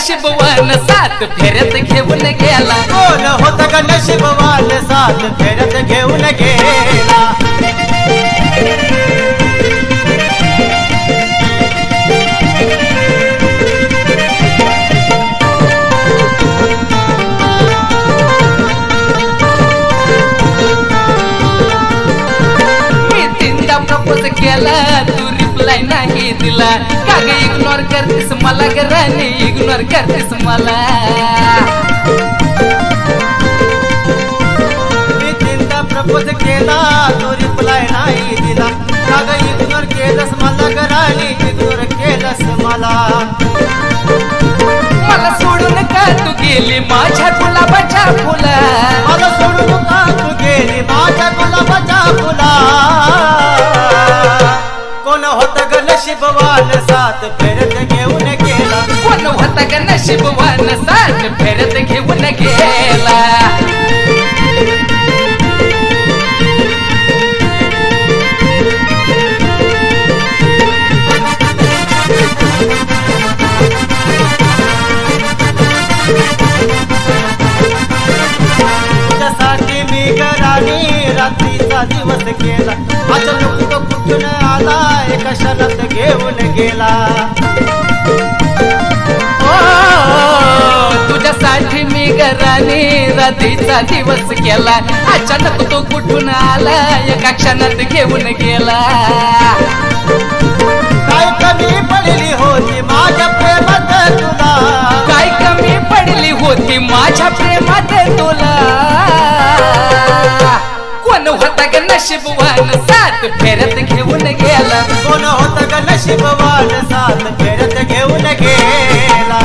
नशीबवान सात फेऱ्यात घेऊन गेला कोण होता ग नशीबवान सात फेऱ्यात घेऊन गेला प्रपोज केला तू रिप्लाय नाही दिला का ग इग्नोर करतेस मला ग राणी इग्नोर करतेस मला मी तीनदा प्रपोज केला तू रिप्लाय नाही दिला का ग इग्नोर केलंस मला ग राणी इग्नोर केलंस मला मला सोडून का तू गेली माझ्या गुलाबाच्या फुला मला सोडून का तू गेली माझ्या गुलाबाच्या फुला कोण होता ग नशीबवान सात फेऱ्यात घेऊन गेला कोण होता ग नशीबवान सात फेऱ्यात घेऊन गेला तुझ्यासाठी मी घराणी रात्रीचा दिवस केला अचानक तो कुठून आला एका क्षणात घेऊन गेला तुझ्यासाठी मी घराने रात्रीचा दिवस केला अचानक तो कुठून आला एका क्षणात घेऊन गेला काय कमी पडली होती माझ्या प्रेमात तुला काय कमी पडली होती माझ्या प्रेमात तुला कोण होता ग नशीबवान सात फेऱ्यात घेऊन गेला कोण होता ग नशीबवान सात फेऱ्यात घेऊन गेला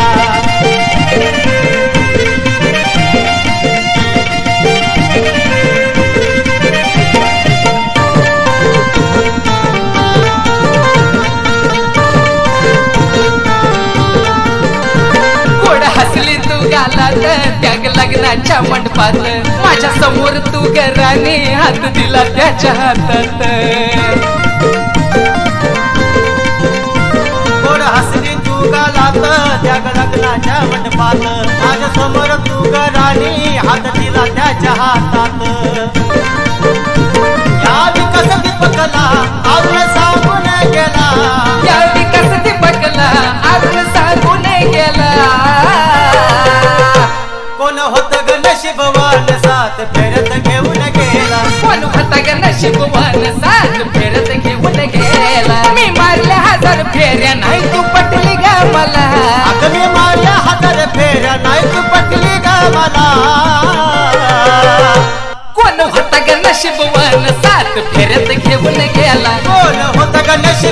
त्याग लग्नाच्या मंडपात माझ्या समोर तू घराने हात दिला त्याच्या हातात कोण हसली तू गालात त्याग लग्नाच्या मंडपात माझ्या समोर तू घराने हात दिला त्याच्या हातात या विकास दीपकला आपण सांगून गेला या विकास दीपकला आपण सांगून गेला कोण होत ग नशीबवान सात फेऱ्यात घेऊन गेला कोण होता ग नशीबवान सात फेऱ्यात घेऊन गेला मी मारल्या 1000 फेऱ्या नाही तू पटली ग मला अगं मी मारल्या 1000 फेऱ्या नाही तू पटली ग मला कोण होता ग नशीबवान सात फेऱ्यात घेऊन गेला कोण होत ग नशीब